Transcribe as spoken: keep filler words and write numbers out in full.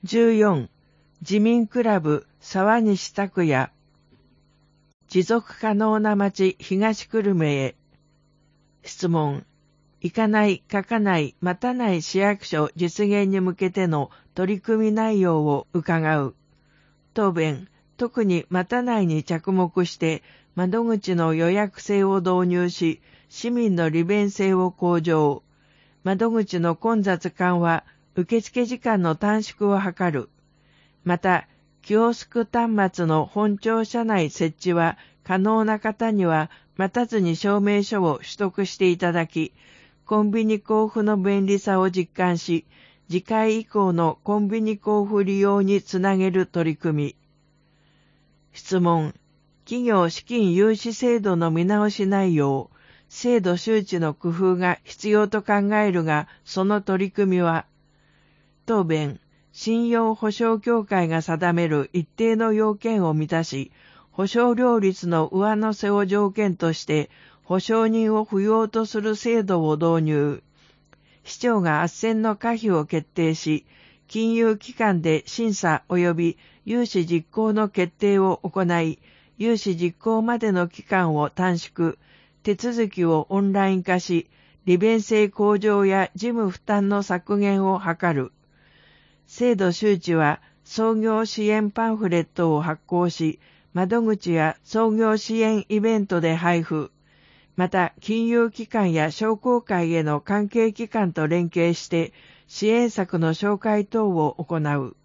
じゅうよん、自民クラブ沢西拓也。持続可能な町東久留米へ。質問。行かない、書かない、待たない市役所実現に向けての取り組み内容を伺う。答弁。特に待たないに着目して窓口の予約制を導入し、市民の利便性を向上。窓口の混雑緩和、受付時間の短縮を図る。また、キオスク端末の本庁舎内設置は可能な方には待たずに証明書を取得していただき、コンビニ交付の便利さを実感し、次回以降のコンビニ交付利用につなげる取り組み。質問。企業資金融資制度の見直し内容、制度周知の工夫が必要と考えるが、その取り組みは。答弁。信用保証協会が定める一定の要件を満たし、保証料率の上乗せを条件として、保証人を不要とする制度を導入。市長が斡旋の可否を決定し、金融機関で審査及び融資実行の決定を行い、融資実行までの期間を短縮、手続きをオンライン化し、利便性向上や事務負担の削減を図る。制度周知は創業支援パンフレットを発行し、窓口や創業支援イベントで配布。また、金融機関や商工会への関係機関と連携して、支援策の紹介等を行う。